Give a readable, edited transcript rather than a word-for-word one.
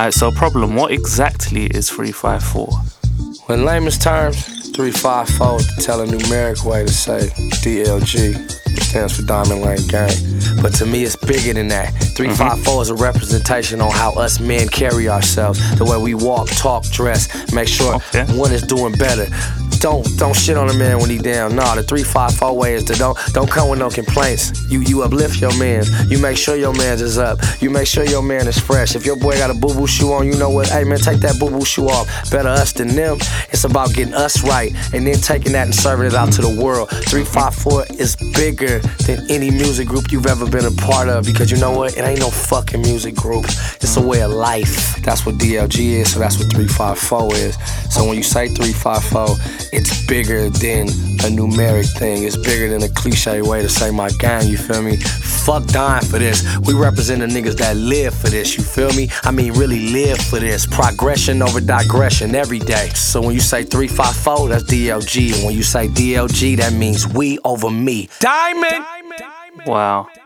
Alright, so problem, what exactly is 354? In layman's terms, 354 is to tell a numeric way to say DLG, which stands for Diamond Lane Gang. But to me, it's bigger than that. 354 is a representation on how us men carry ourselves, the way we walk, talk, dress, make sure one is doing better. Don't shit on a man when he down. Nah, the 354 way is to don't come with no complaints. You uplift your man. You make sure your man is up. You make sure your man is fresh. If your boy got a boo-boo shoe on, you know what? Hey man, take that boo-boo shoe off. Better us than them. It's about getting us right and then taking that and serving it out to the world. 354 is bigger than any music group you've ever been a part of, because you know what? It ain't no fucking music group. It's a way of life. That's what DLG is, so that's what 354 is. So when you say 354, it's bigger than a numeric thing. It's bigger than a cliche way to say my gang, you feel me? Fuck dying for this. We represent the niggas that live for this, you feel me? I mean, really live for this. Progression over digression every day. So when you say 354, that's DLG. And when you say DLG, that means we over me. Diamond! Wow.